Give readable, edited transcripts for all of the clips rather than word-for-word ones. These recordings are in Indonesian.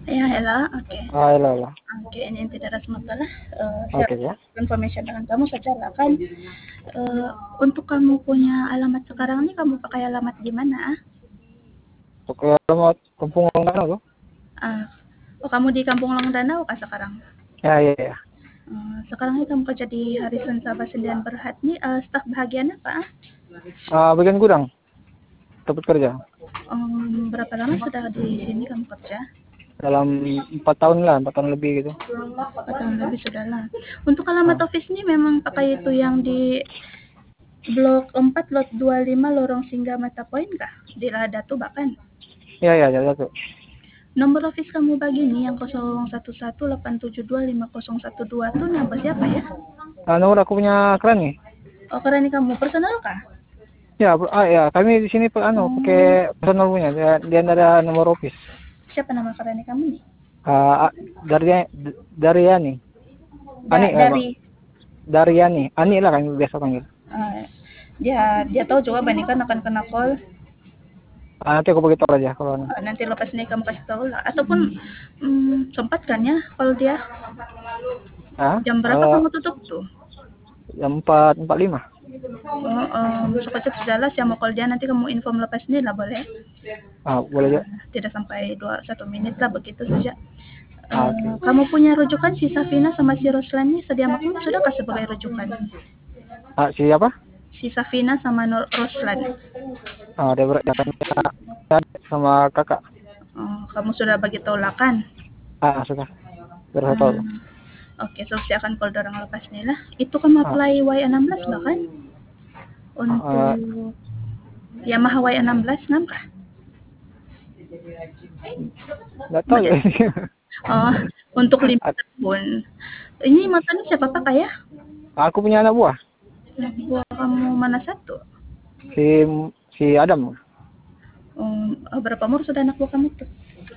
Ya, hello. Oke. Halo, halo. Oke, ini tidak ada masalah. Saya Oke ya. information dengan kamu saja lah kan. Untuk kamu punya alamat sekarang nih, kamu pakai alamat di mana? Oke, alamat Kampung Longgana tuh. Ah, oh, kamu di Kampung Long Danau kah sekarang? Ya, ya, ya. Sekarang ini kamu kerja di Harrison Sabah Sendian Berhad nih, staf bagian apa? Bagian gudang, tempat kerja. Berapa lama sudah di sini kamu kerja? Dalam 4 tahun lah, 4 tahun lebih gitu. 4 tahun lebih sudah lah. Untuk alamat Ah, office nih memang pakai itu yang di Blok 4, Lot 25, Lorong Singgah Mata Point kah? Di Ladatu bahkan. ya, ya, ya, satu. Nomor office kamu bagi nih yang 0118725012 tuh nama siapa ya? Nomor aku punya keren nih. Oh, karena ini kamu personal kah? Ya, ya, kami di sini Oh, pakai personal punya. Dia ada nomor office. siapa nama karena kamu nih? Ah, dari Daryani. Ani, apa? Dari Daryani. Ani lah kami biasa panggil. uh, dia tahu juga bandingkan akan kena call. Nanti aku beritahu aja kalau Nanti lepas ini kamu kasih tahu lah. Ataupun sempat kan ya kalau dia jam berapa kalau kamu tutup tuh? jam 4.45. Sekejap sejalan saya mau call dia nanti kamu inform lepas ini lah boleh. Boleh aja. Tidak sampai 1 menit lah begitu saja. Oke. Kamu punya rujukan si Safina sama si Roslan nih sedia maklum sudahkah sebagai rujukan? Siapa? Si Safina sama Roslan. Dia kami sama kakak. Kamu sudah bagi tahu lah kan? Sudah. Baru saya tahu. Oke, so saya akan call orang lepas nih lah. Itu kamu apply Y16 bahkan? Untuk Yamaha Y16 kah? Nggak tahu ya. Untuk 5 tahun. Ini motornya siapa pakai ya? Aku punya anak buah. Anak buah kamu mana satu? Si Adam. Berapa umur sudah anak buah kamu tuh?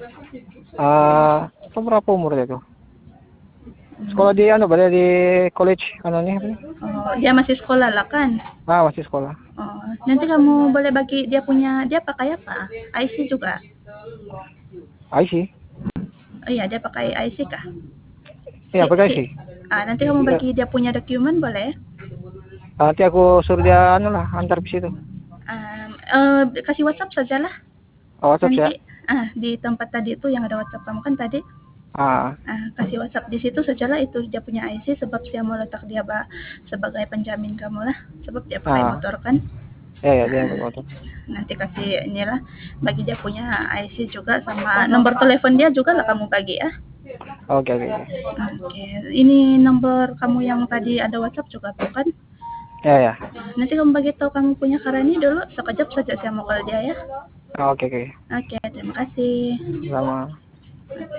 Berapa umur dia tuh? Sekolah di berada di college nih? Dia masih sekolah lah kan? Masih sekolah. Nanti kamu boleh bagi dia pakai apa? IC juga? IC? Iya, dia pakai IC kah? Iya, pakai IC. Nanti kamu bagi dia punya dokumen boleh? Nanti aku suruh dia antar ke situ. Kasih WhatsApp sajalah. WhatsApp nanti, ya? Di tempat tadi itu yang ada WhatsApp kamu kan tadi? Kasih WhatsApp di situ sajalah itu dia punya IC sebab saya mau letak dia sebagai penjamin kamu lah sebab dia pakai motor kan. Ya, dia pakai motor. Nanti kasih inilah bagi dia punya IC juga sama nomor telepon dia juga lah kamu bagi ya. Oke. Ini nomor kamu yang tadi ada WhatsApp juga tuh kan? Ya. Nanti kamu bagi tahu kamu punya Karani dulu sekejap saja saya mau call dia ya. Oke. Oke, terima kasih. Sama.